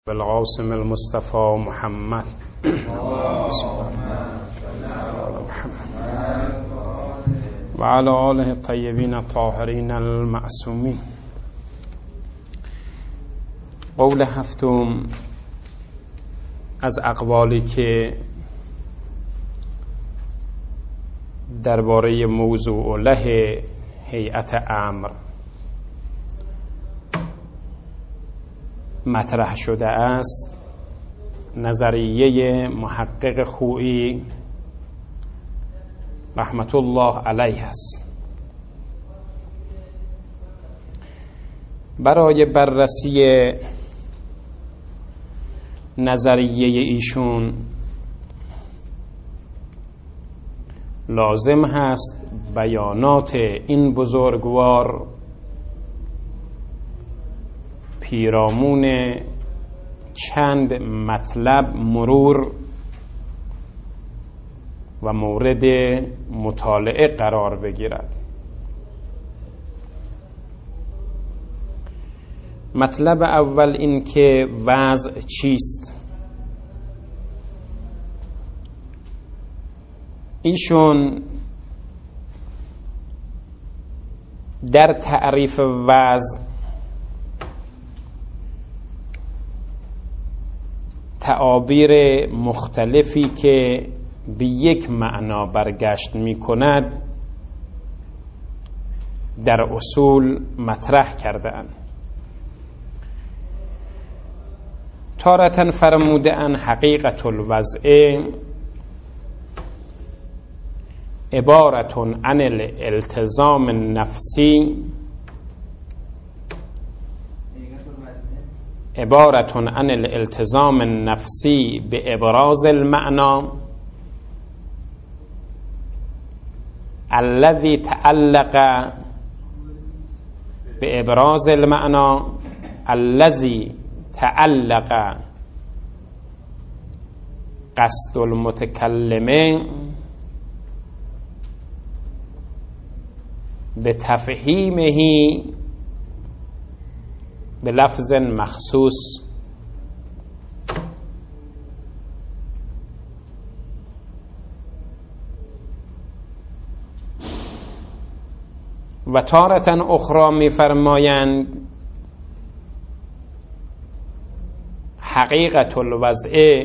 بالقاسم المصطفى محمد و علی آله الطیبین الطاهرین المعصومین. قول هفتم از اقوالی که درباره موضوع له هیئت امر مطرح شده است، نظریه محقق خویی رحمت الله علیه است. برای بررسی نظریه ایشون لازم هست بیانات این بزرگوار پیرامون چند مطلب مرور و مورد مطالعه قرار بگیرد. مطلب اول این که وضع چیست. ایشون در تعریف وضع تعابیر مختلفی که به یک معنا برگشت می کند در اصول مطرح کرده‌اند. تارة فرموده‌اند حقیقت الوضع عبارت عن الالتزام النفسی عبارت عن الالتزام النفسی بإبراز المعنى الذي تعلق بإبراز المعنى الذي تعلق قصد المتكلم بتفهيمه بلفظ مخصوص و تارة اخرى می فرمایند حقیقت الوضع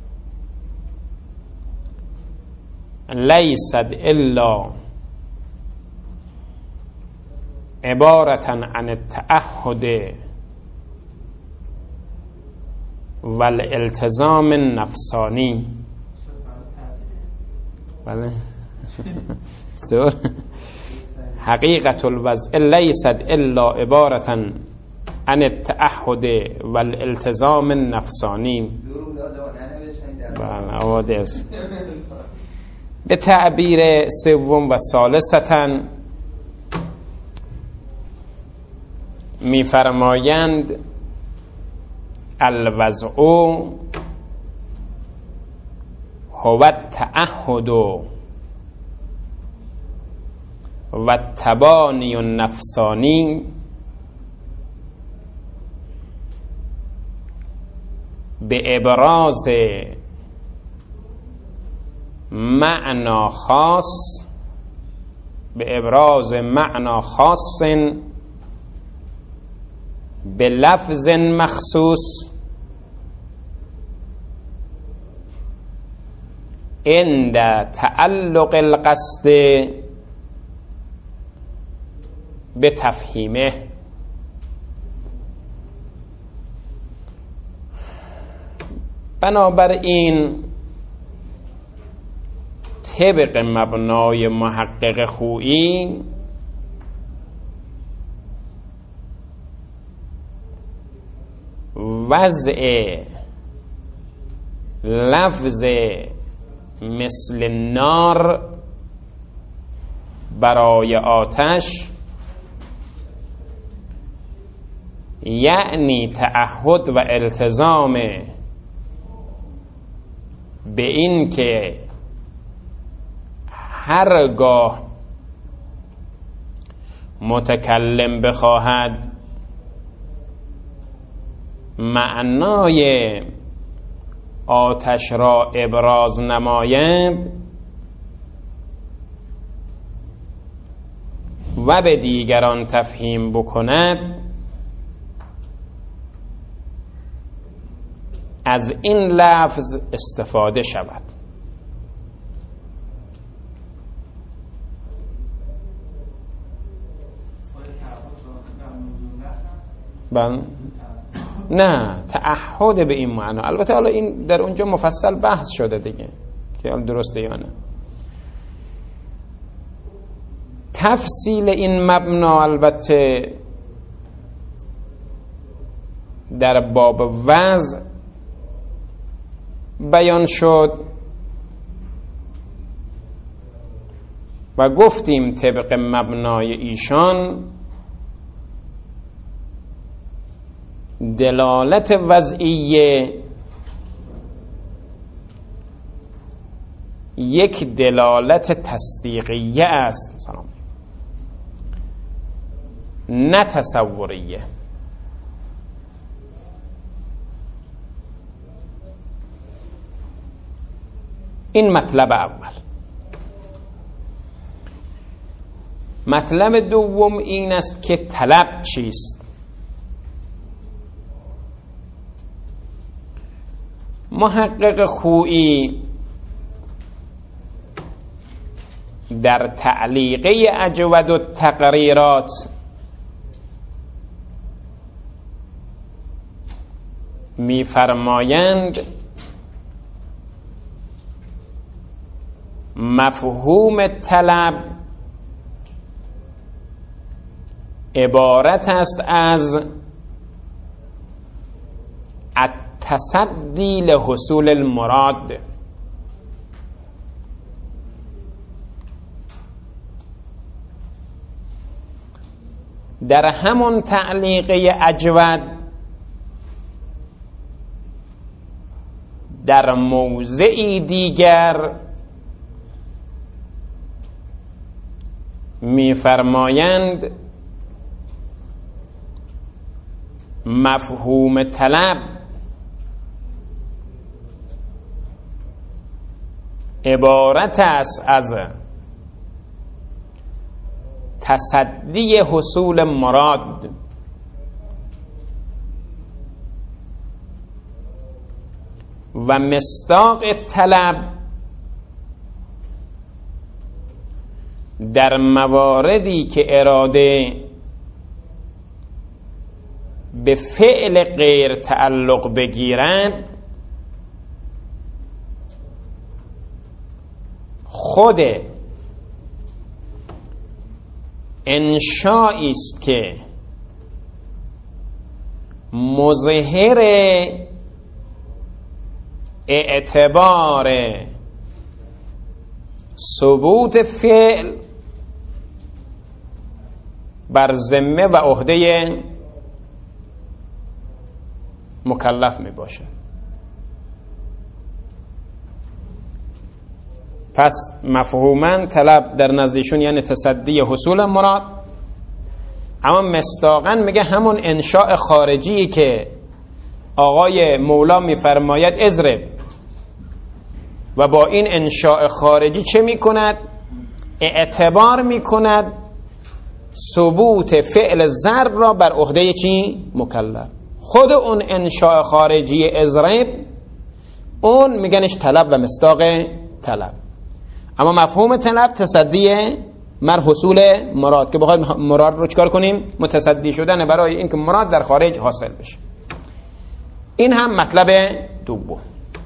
لیست الا عبارة عن التعهد والالتزام النفسانی. بله حقیقت الوضع لیست الا عبارة عن التعهد والالتزام النفسانی. بله به تعبیر سوم و ثالثاً می‌فرمایند الوضع هو التعهد و التبانی النفسانی به ابراز معنا خاص به لفظ مخصوص عند تعلق القصد به تفهیمه. بنابراین طبق مبنای محقق خویی وضع لفظ مثل نار برای آتش یعنی تعهد و التزام به این که هرگاه متکلم بخواهد معنای آتش را ابراز نماید و به دیگران تفهیم بکند، از این لفظ استفاده شود. نه، تعهد به این معنا. البته حالا این در اونجا مفصل بحث شده دیگه که حالا درسته یا نه. تفصیل این مبنا البته در باب وضع بیان شد و گفتیم طبق مبنای ایشان دلالت وضعیه یک دلالت تصدیقیه است، سلام، نه تصوریه. این مطلب اول. مطلب دوم این است که طلب چیست؟ محقق خویی در تعلیقه اجود التقریرات می‌فرمایند مفهوم طلب عبارت است از التصدی لحصول المراد. در همون تعلیقه اجود در موضعی دیگر می‌فرمایند مفهوم طلب عبارت است از تصدی حصول مراد و مصداق طلب در مواردی که اراده به فعل غیر تعلق بگیرند خود انشایی است که مظهر اعتبار ثبوت فعل بر ذمه و عهده مکلف می باشه. پس مفهوما طلب در نزدیشون یعنی تصدی حصول مراد، اما مصداقا میگه همون انشاء خارجی که آقای مولا میفرماید اضرب، و با این انشاء خارجی چه میکند؟ اعتبار میکند ثبوت فعل ضرب را بر عهده چی؟ مکلف. خود اون انشاء خارجی اضرب اون میگنش طلب و مصداق طلب. اما مفهوم طلب تصدی مر حصول مراد، که بخواید مراد رو چکار کنیم؟ متصدی شدن برای اینکه مراد در خارج حاصل بشه. این هم مطلب دوم.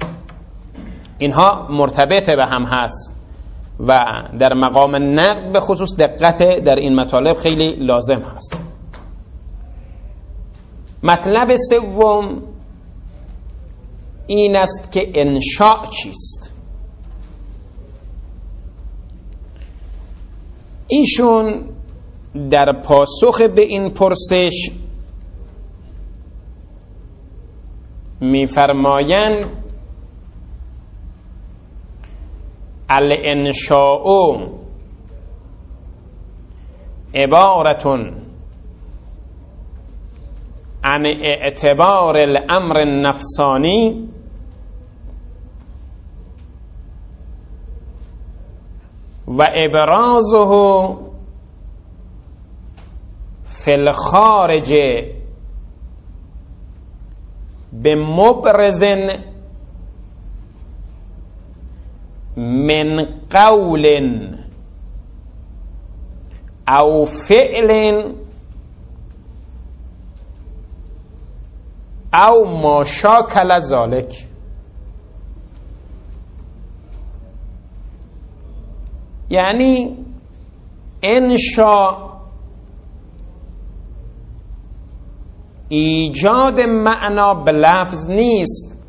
اینها مرتبط به هم هست و در مقام نقد به خصوص دقت در این مطالب خیلی لازم هست. مطلب سوم این است که انشاء چیست. ایشون در پاسخ به این پرسش می‌فرمایند الانشاء عبارة عن اعتبار الامر النفسانی و ابرازه فی الخارج بمبرز من قول او فعل او ما شاکل ذلك. یعنی انشاء ایجاد معنا به لفظ نیست،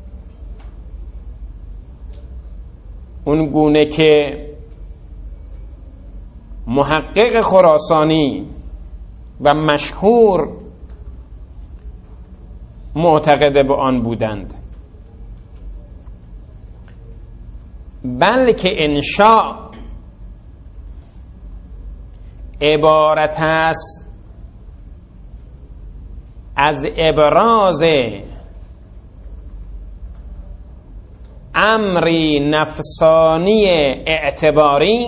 اون گونه که محقق خراسانی و مشهور معتقد به آن بودند، بلکه انشاء عبارت است از ابراز امری نفسانی اعتباری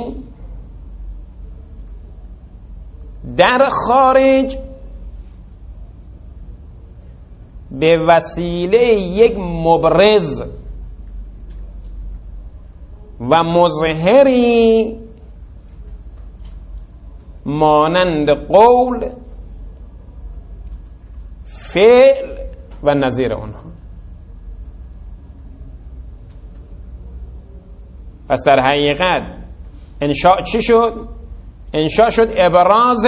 در خارج به وسیله یک مبرز و مظهری مانند قول، فعل و نظیر اونها. پس در حقیقت انشاء چی شد؟ انشاء شد ابراز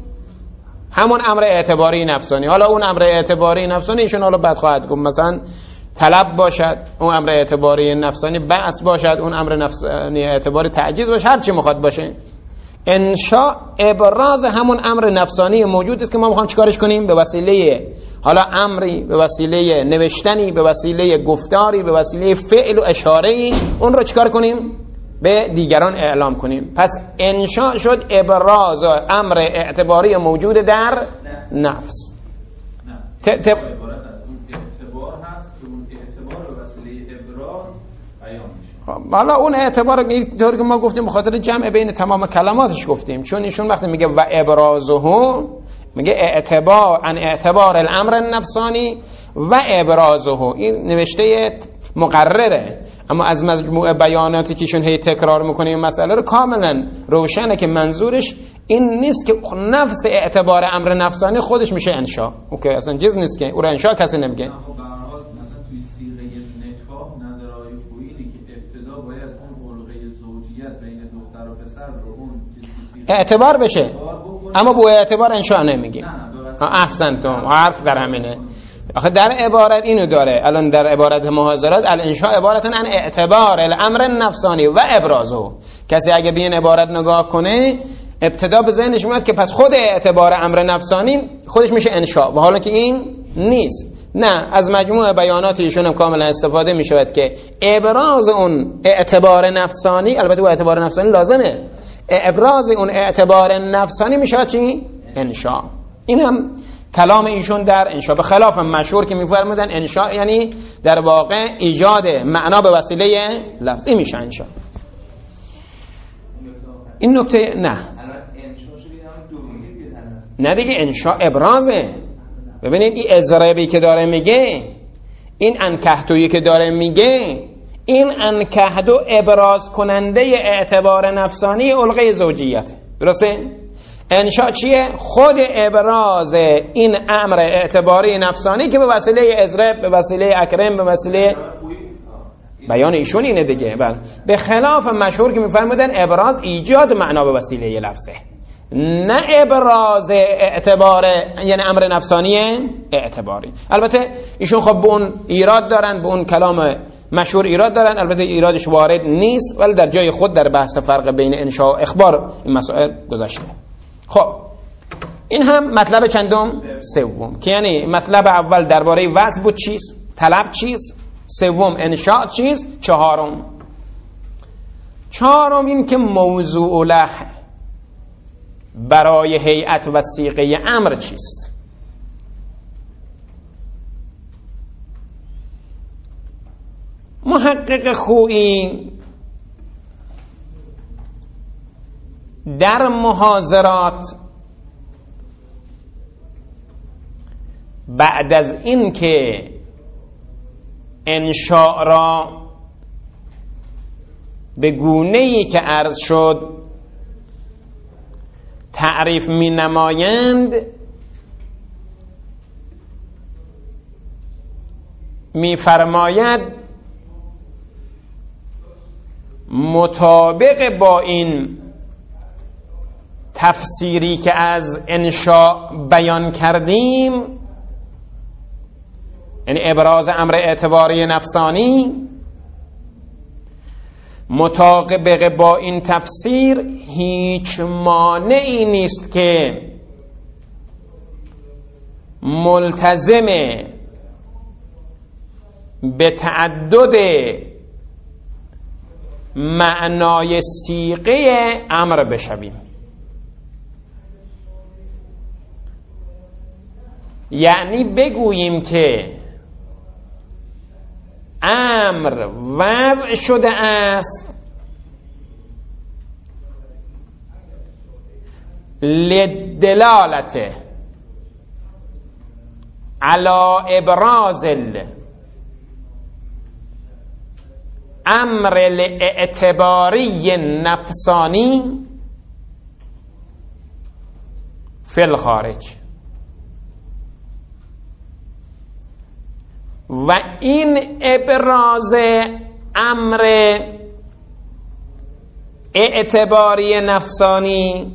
همون امر اعتباری نفسانی. حالا اون امر اعتباری نفسانی ایشون حالا بعد خواهد گفت، مثلا طلب باشد، اون امر اعتباری نفسانی بعث باشد، اون امر نفسانی اعتباری تعجیز باشه، هر چی میخواد باشه. انشاء ابراز همون امر نفسانی موجود است که ما میخوام چیکارش کنیم؟ به وسیله حالا امری، به وسیله نوشتنی، به وسیله گفتاری، به وسیله فعل و اشاره‌ای اون رو چیکار کنیم؟ به دیگران اعلام کنیم. پس انشاء شد ابراز امر اعتباری موجود در نفس. عبارت از اون اعتبار هست که اون اعتبار به وسیله ابراز بیان میشه. حالا اون اعتبار اینطور که ما گفتیم به خاطر جمع بین تمام کلماتش گفتیم، چون ایشون وقتی میگه و ابرازه میگه اعتبار ان اعتبار الامر النفسانی و ابرازه، این نوشته مقرره، اما از مجموع بیاناتی که ایشون هی تکرار میکنه این مسئله رو کاملا روشنه که منظورش این نیست که نفس اعتبار امر نفسانی خودش میشه انشاء. اوکی، اصلا چیز نیست که او رو انشاء کسی نمیگه. مثلا توی صیغه نکاح نظرهای فویلی که ابتدا باید اون علقه زوجیت بین دختر و پسر رو اون اعتبار بشه، اما با اعتبار انشاء نمیگه. احسنتم، حرف در همینه. آخه در عبارت اینو داره، الان در عبارت محاضرات الانشاء عبارتن عن اعتبار الامر النفسانی و ابرازه. کسی اگه به این عبارت نگاه کنه ابتدا به ذهنش میاد که پس خود اعتبار امر نفسانی خودش میشه انشاء، و حالا که این نیست. نه، از مجموع بیانات ایشون هم کاملا استفاده میشود که ابراز اون اعتبار نفسانی، البته با اعتبار نفسانی لازمه، ابراز اون اعتبار نفسانی میشود چی؟ انشاء. این هم کلام ایشون در انشاء، به خلاف مشهور که میفرمودن انشاء یعنی در واقع ایجاد معنا به وسیله لفظی میشه انشاء. این نکته نه دیگه، انشاء ابرازه. ببینید این اضرابی که داره میگه، این انکهدویی که داره میگه، این انکهدو ابراز کننده اعتبار نفسانی علقه زوجیت، درسته؟ انشاء چیه؟ خود ابراز این امر اعتباری نفسانی که به وسیله اضراب، به وسیله اکرم، به وسیله بیان ایشون اینه دیگه. بله، به خلاف مشهور که میفرمودن ابراز ایجاد معنا به وسیله لفظه، نه ابراز اعتبار یعنی امر نفسانی اعتباری. البته ایشون خب به اون ایراد دارن، به اون کلام مشهور ایراد دارن، البته ایرادش وارد نیست، ولی در جای خود در بحث فرق بین انشاء و اخبار این مسائل گذاشته. خب این هم مطلب چندم؟ سوم، که یعنی مطلب اول درباره وصف بود چیست؟ طلب چیست؟ سوم انشاء چیست؟ چهارم این که موضوع له برای هیئت و صیغه امر چیست؟ محقق خویی در محاضرات بعد از این که انشاء را به گونه‌ای که عرض شد تعریف می نمایند، می فرماید مطابق با این تفسیری که از انشاء بیان کردیم، یعنی ابراز امر اعتباری نفسانی، مطابق با این تفسیر هیچ مانعی نیست که ملتزم به تعدد معنای صیغه امر بشویم. یعنی بگوییم که امر وضع شده است للدلالت علی ابراز امر الاعتباری نفسانی فی الخارج. و این ابراز امر اعتباری نفسانی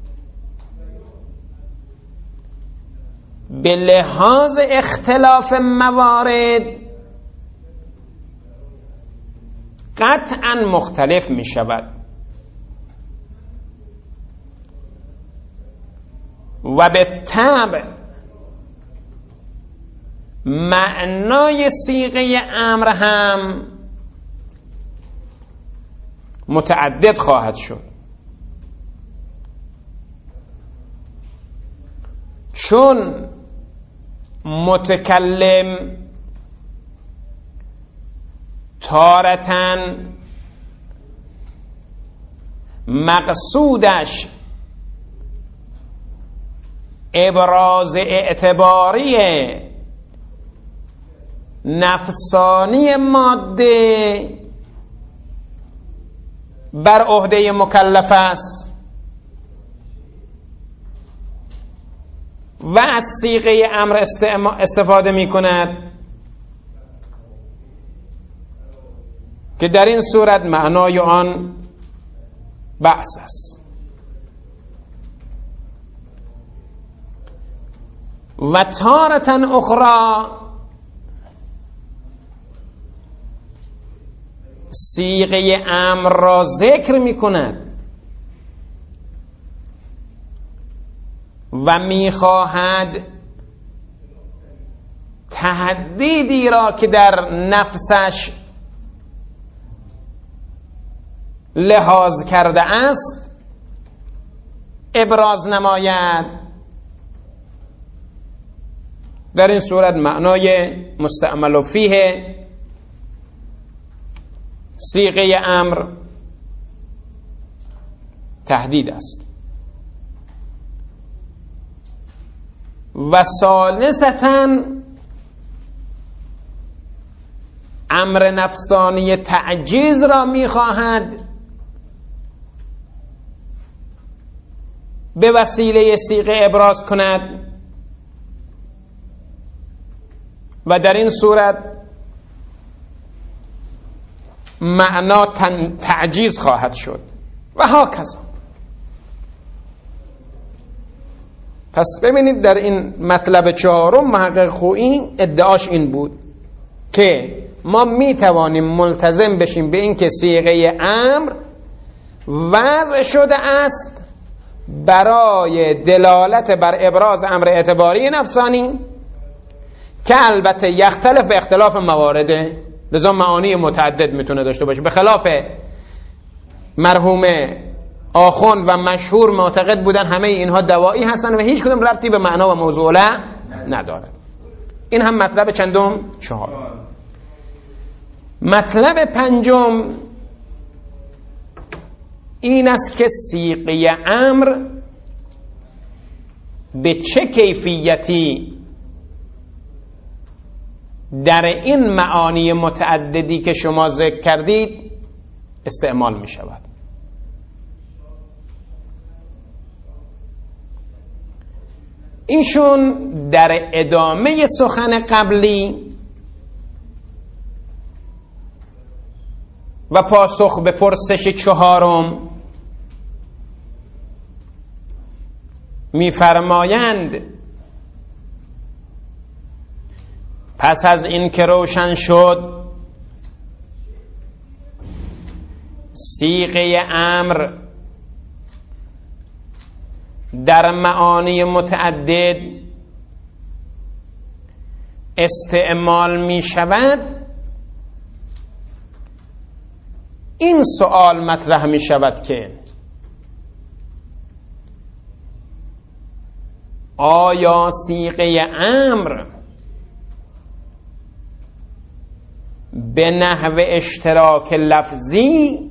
به لحاظ اختلاف موارد قطعا مختلف می شود و به طبع معنای صیغه امر هم متعدد خواهد شد، چون متکلم تارةً مقصودش ابراز اعتباری نفسانی ماده بر عهده مکلف است و از صیغه امر استفاده می کند که در این صورت معنای آن بحث است. و تارةً اخرى صیغه امر را ذکر می کند و می خواهد تهدیدی را که در نفسش لحاظ کرده است ابراز نماید. در این صورت معنای مستعمل فیه صیغه امر تهدید است. و ثالثاً امر نفسانی تعجیز را می‌خواهد به وسیله صیغه ابراز کند و در این صورت معنا تعجیز خواهد شد و هاکذا. پس ببینید در این مطلب چهارم محقق خویی ادعاش این بود که ما می توانیم ملتزم بشیم به این که صیغه امر وضع شده است برای دلالت بر ابراز امر اعتباری نفسانی که البته یختلف به اختلاف موارده، لذا معانی متعدد میتونه داشته باشه. به خلاف مرحوم آخوند و مشهور معتقد بودن همه اینها دوایی هستن و هیچ کدوم ربطی به معنا و موضوع نداره. این هم مطلب چندم؟ چهار. مطلب پنجم این است که صیغه امر به چه کیفیتی در این معانی متعددی که شما ذکر کردید استعمال می شود. ایشون در ادامه سخن قبلی و پاسخ به پرسش چهارم می‌فرمایند پس از این که روشن شد صیغه امر در معانی متعدد استعمال می شود، این سوال مطرح می شود که آیا صیغه امر به نحو اشتراک لفظی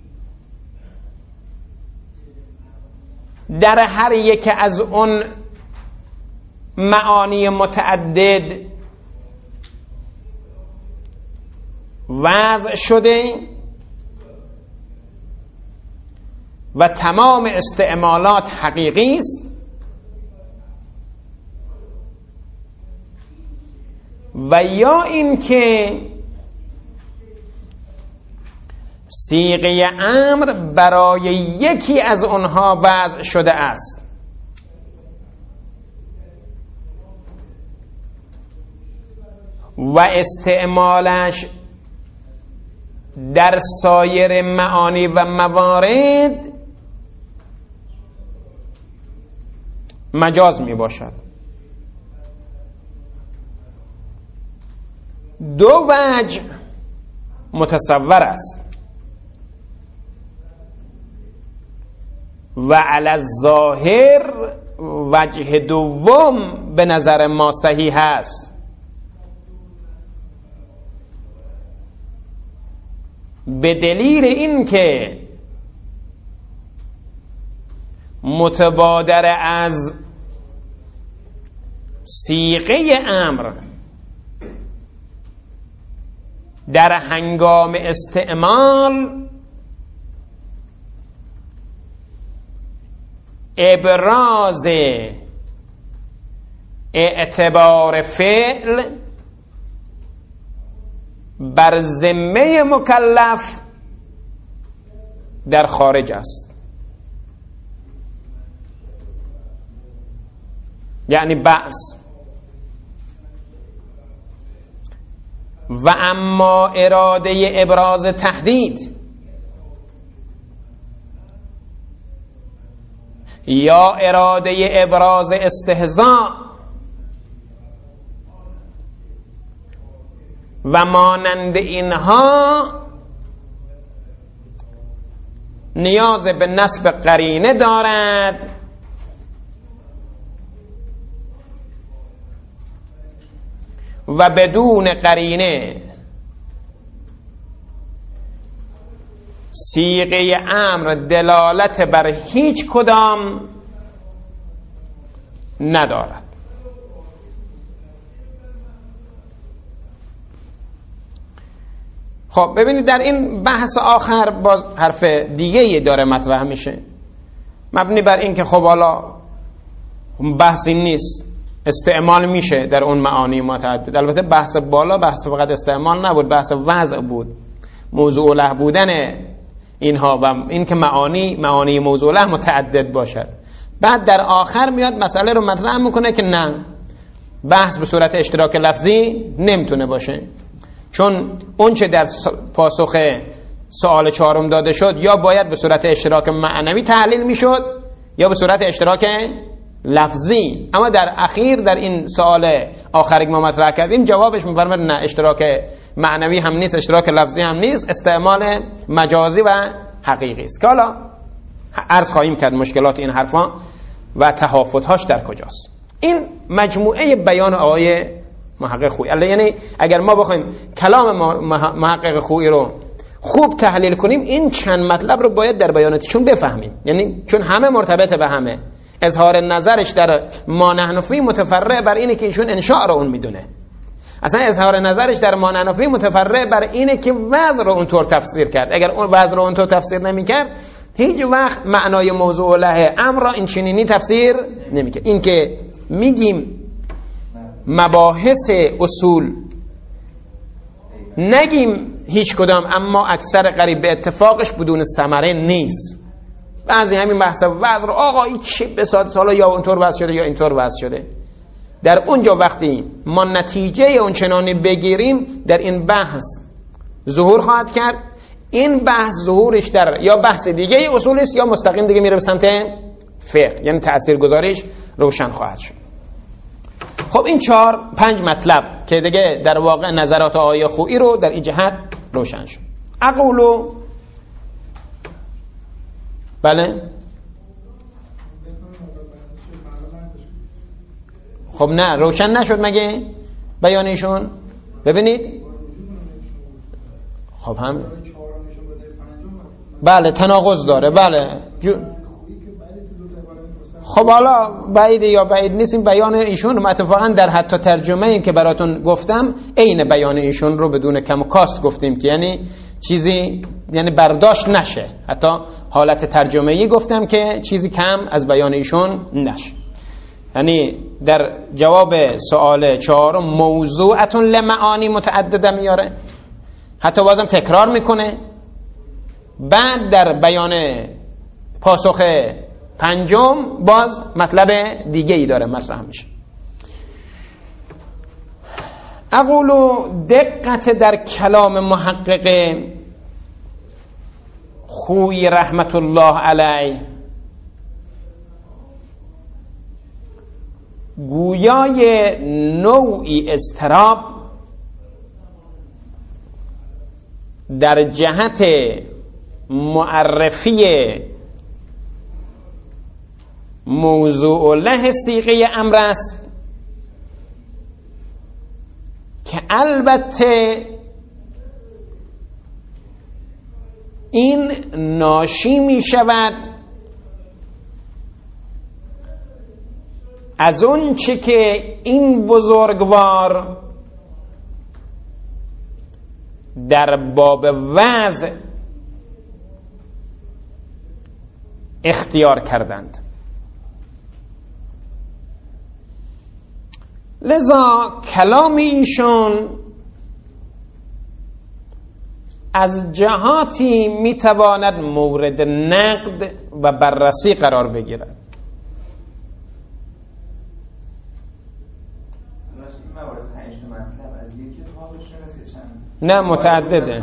در هر یک از اون معانی متعدد وضع شده و تمام استعمالات حقیقی است، و یا اینکه صیغه امر برای یکی از آنها وضع شده است و استعمالش در سایر معانی و موارد مجاز می باشد. دو وجه متصور است و علی الظاهر وجه دوم به نظر ما صحیح است، به دلیل این که متبادر از صیغه امر در هنگام استعمال ابراز اعتبار فعل بر ذمه مکلف در خارج است، یعنی بأس. و اما اراده ابراز تهدید یا اراده ابراز استهزاء و مانند اینها نیاز به نصب قرینه دارد و بدون قرینه صیغه امر دلالت بر هیچ کدام ندارد. خب ببینید در این بحث آخر باز حرف دیگه داره مطرح میشه، مبنی بر این که خب حالا بحثی نیست، استعمال میشه در اون معانی متعدد. البته بحث بالا بحث فقط استعمال نبود، بحث وضع بود، موضوع له بودن اینها و این که معانی موضوع له متعدد باشد. بعد در آخر میاد مسئله رو مطرح میکنه که نه، بحث به صورت اشتراک لفظی نمیتونه باشه، چون اون چه در پاسخ سوال چهارم داده شد یا باید به صورت اشتراک معنوی تحلیل میشد یا به صورت اشتراک لفظی. اما در اخیر در این سوال آخری که ما مطرح کردیم جوابش میفرماید نه، اشتراک معنوی هم نیست، اشتراک لفظی هم نیست، استعمال مجازی و حقیقی است که حالا عرض خواهیم کرد مشکلات این حرفا و تهافت‌هاش در کجاست. این مجموعه بیان آقای محقق خویی. یعنی اگر ما بخوایم کلام محقق خویی رو خوب تحلیل کنیم این چند مطلب رو باید در بیاناتیشون بفهمیم، یعنی چون همه مرتبط به همه. اظهار نظرش در ما نحن فیه متفرع بر اینه که ایشون انشاء رو اون میدونه، اصلا اظهار نظرش در ما نحن فیه متفرع بر اینه که وضع رو اونطور تفسیر کرد. اگر اون وضع رو اونطور تفسیر نمیکرد هیچ وقت معنای موضوع له امر را این چنینی تفسیر نمیکرد. این که میگیم مباحث اصول نگیم هیچ کدام، اما اکثر قریب به اتفاقش بدون ثمره نیست. بعضی همین بحث وضع رو آقا این چی بساط حالا یا اونطور وضع شده یا اینطور وضع شده، در اونجا وقتی ما نتیجه اون چنانی بگیریم در این بحث ظهور خواهد کرد. این بحث ظهورش در یا بحث دیگه اصول است یا مستقیم دیگه میره به سمت فقه، یعنی تاثیرگذاریش روشن خواهد شد. خب این 4-5 مطلب که دیگه در واقع نظرات آقای خویی رو در این جهت روشن شد. اقولو بله خب نه روشن نشد مگه بیانشون؟ ببینید خب هم بله تناقض داره. بله خب حالا بعید یا بعید نیست این بیان ایشون رو اتفاقا در حتی ترجمه این که براتون گفتم عین بیان ایشون رو بدون کم و کاست گفتیم که یعنی چیزی یعنی برداشت نشه. حتی حالت ترجمه‌ای گفتم که چیزی کم از بیان ایشون نشه. یعنی در جواب سوال 4 موضوعتون لمعانی متعدده میاره، حتی بازم تکرار میکنه. بعد در بیان پاسخ 5 باز مطلب دیگه ای داره مطرح میشه. اقولو دقت در کلام محقق خویی رحمت الله علیه گویای نوعی اضطراب در جهت معرفی موضوع له صیغه امر است که البته این ناشی می شود از اون چه که این بزرگوار در باب وضع اختیار کردند. لذا کلام ایشون از جهاتی میتواند مورد نقد و بررسی قرار بگیرد. نه متعدده.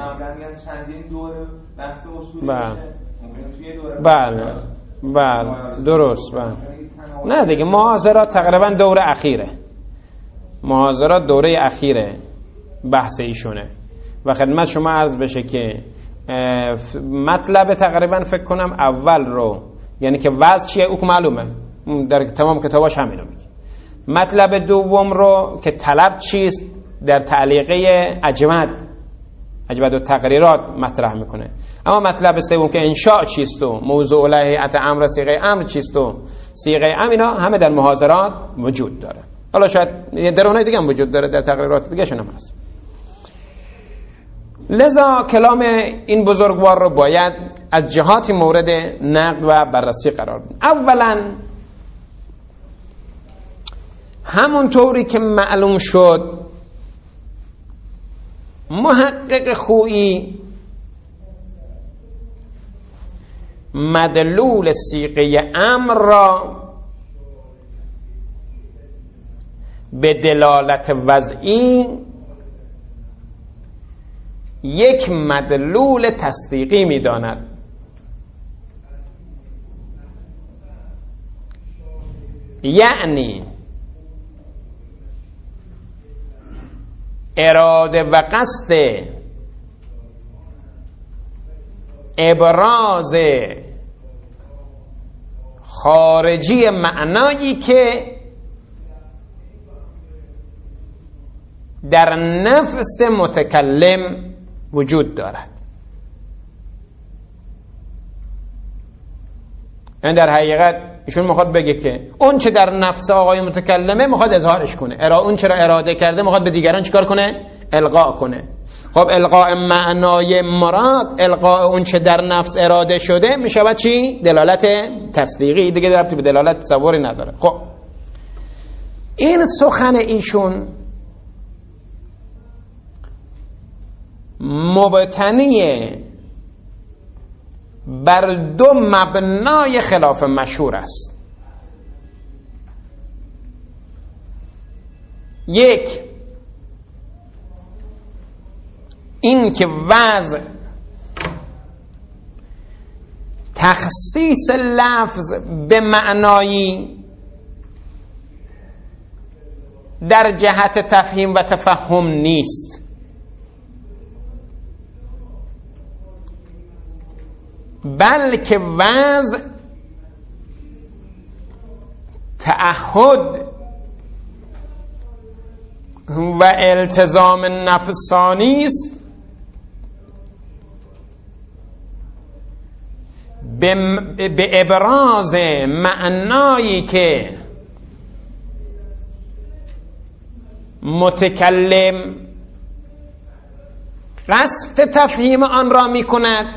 بله بله درست. بله نه دیگه محاضرات تقریبا دوره اخیره، محاضرات دوره اخیره بحث ایشونه و خدمت شما عرض بشه که مطلب تقریبا فکر کنم اول رو یعنی که وضع چیه او که معلومه در تمام کتاباش همینو میگه. مطلب دوم رو که طلب چیست در تعلیقه اجود و تقریرات مطرح میکنه. اما مطلب سوم که انشاء چیست و موضوع لهیت امر صیغه امر چیست و صیغه امر، اینا همه در محاضرات وجود داره. حالا شاید در اونای دیگه هم وجود داره، در تقریرات دیگه شون هم هست. لذا کلام این بزرگوار رو باید از جهاتی مورد نقد و بررسی قرار بدیم. اولا همونطوری که معلوم شد محقق خویی مدلول صیغه امر را به دلالت وضعی یک مدلول تصدیقی می داند. یعنی اراده و قصد ابراز خارجی معنایی که در نفس متکلم وجود دارد. یعنی در حقیقت ایشون میخواد بگه که اون چه در نفس آقای متکلمه میخواد اظهارش کنه، اون چرا اراده کرده میخواد به دیگران چیکار کنه؟ القا کنه. خب القاء معنای مراد، القاء اون چه در نفس اراده شده میشود چی؟ دلالت تصدیقی، دیگه ربطی به دلالت تصوری نداره. خب این سخن ایشون مبتنی بر دو مبنای خلاف مشهور است. یک، این که وضع تخصیص لفظ به معنایی در جهت تفهیم و تفهم نیست، بلکه وضع تعهد و التزام نفسانی است به ابراز معنایی که متکلم قصد تفهیم آن را می کند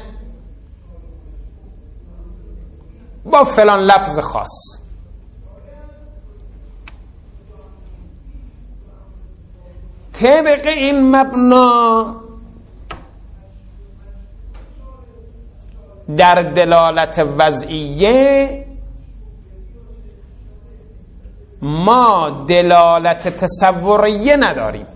با فلان لفظ خاص. طبق این مبنا در دلالت وضعیه ما دلالت تصوریه نداریم،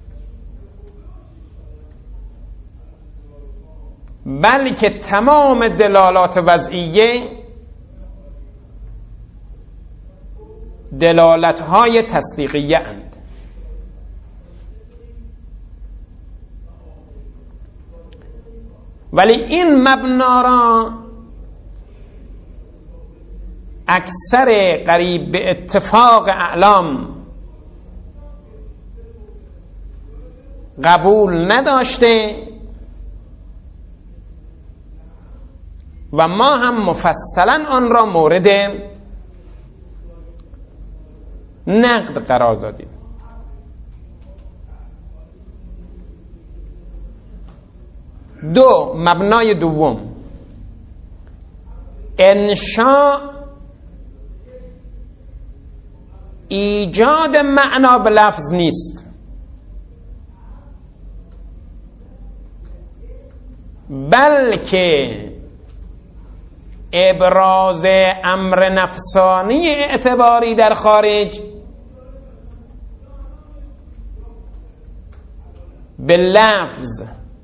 بلکه تمام دلالات وضعیه دلالت‌های تصدیقیه اند. ولی این مبنا را اکثر قریب به اتفاق اعلام قبول نداشته و ما هم مفصلا آن را مورد نقد قرار دادیم. دو، مبنای دوم، انشاء ایجاد معنا به لفظ نیست، بلکه ابراز امر نفسانی اعتباری در خارج به لفظ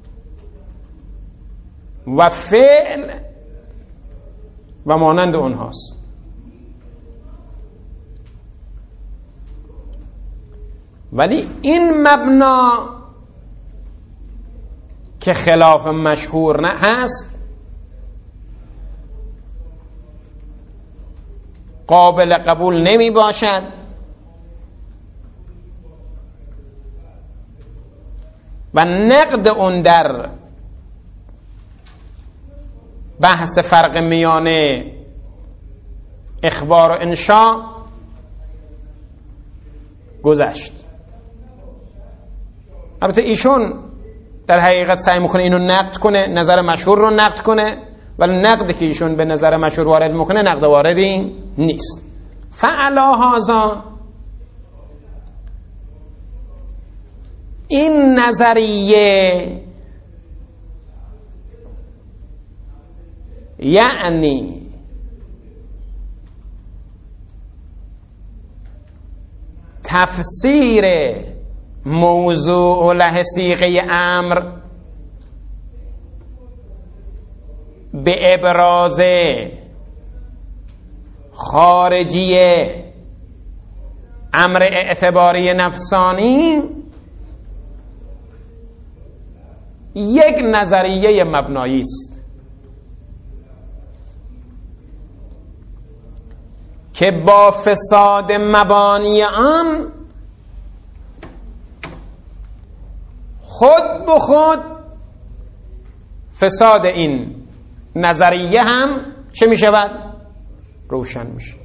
و فعل و مانند اونهاست. ولی این مبنا که خلاف مشهور نه هست قابل قبول نمی باشد و نقد اون در بحث فرق میان اخبار و انشاء گذشت. البته ایشون در حقیقت سعی میکنه اینو نقد کنه، نظر مشهور رو نقد کنه، ولی نقدی که ایشون به نظر مشهور وارد میکنه نقد واردی نیست. فعلا هذا این نظریه یعنی تفسیر موضوع له صیغه امر به ابراز خارجی امر اعتباری نفسانی یک نظریه مبنایی است که با فساد مبانی آن خود به خود فساد این نظریه هم چه می شود؟ روشن میشه.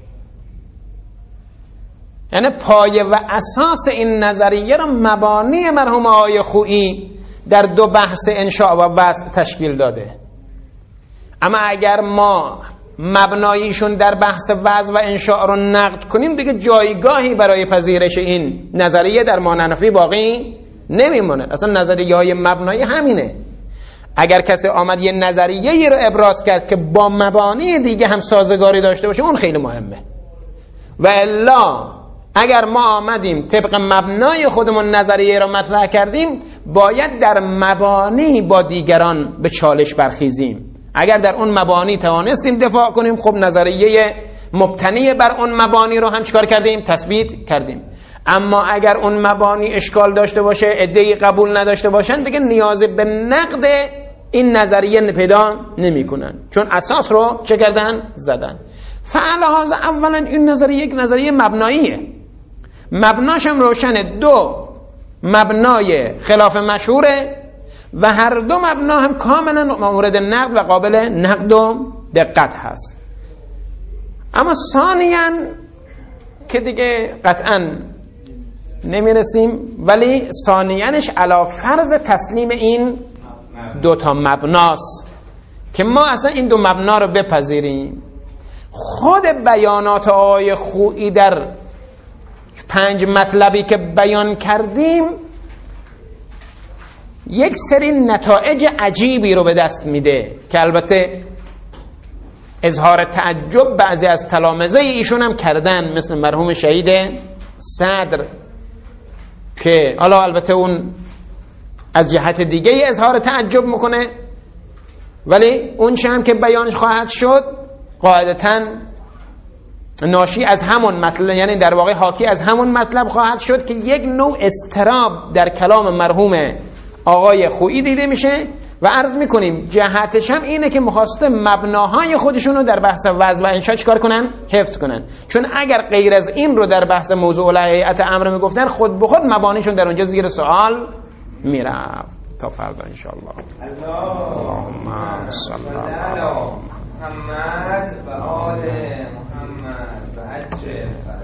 یعنی پایه و اساس این نظریه رو مبانی مرحوم آقای خویی در دو بحث انشاء و وضع تشکیل داده. اما اگر ما مبناییشون در بحث وضع و انشاء رو نقد کنیم دیگه جایگاهی برای پذیرش این نظریه در ماننفی باقی نمیمونه. اصلا نظریه های مبنایی همینه. اگر کسی آمد یه نظریه رو ابراز کرد که با مبانی دیگه هم سازگاری داشته باشه اون خیلی مهمه. و الا اگر ما آمدیم طبق مبنای خودمون نظریه رو مطرح کردیم باید در مبانی با دیگران به چالش برخیزیم. اگر در اون مبانی توانستیم دفاع کنیم خب نظریه مبتنی بر اون مبانی رو هم چکار کردیم؟ تثبیت کردیم. اما اگر اون مبانی اشکال داشته باشه عده‌ای قبول نداشته باشن دیگه نیاز به نقد این نظریه پیدا نمی کنن چون اساس رو چه کردن؟ زدن. فعلهذا اولا این نظریه یک نظریه مبناییه. مبناش هم روشنه. دو مبنای خلاف مشهوره و هر دو مبنا هم کاملا مورد نقد و قابل نقد و دقت هست. اما ثانیاً که دیگه قطعاً نمیرسیم ولی ثانیانش علی فرض تسلیم این دو تا مبناست که ما اصلا این دو مبنا رو بپذیریم. خود بیانات آقای خویی در 5 مطلبی که بیان کردیم یک سری نتایج عجیبی رو به دست میده که البته اظهار تعجب بعضی از تلامذه ایشون هم کردن مثل مرحوم شهید صدر که حالا البته اون از جهت دیگه اظهار تعجب میکنه ولی اون چه هم که بیانش خواهد شد قاعدتاً ناشی از همون مطلب یعنی در واقع حاکی از همون مطلب خواهد شد که یک نوع اضطراب در کلام مرحوم آقای خویی دیده میشه و عرض میکنیم جهتش هم اینه که مخواسته مبناهای خودشون رو در بحث وضع و انشاء چیکار کنن؟ حفظ کنن. چون اگر غیر از این رو در بحث موضوع هیئت امر میگفتن خود به خود مبانیشون در اونجا زیر سوال میرفت. تا فردا انشاءالله. اللهم صل علی محمد و آل محمد و عجل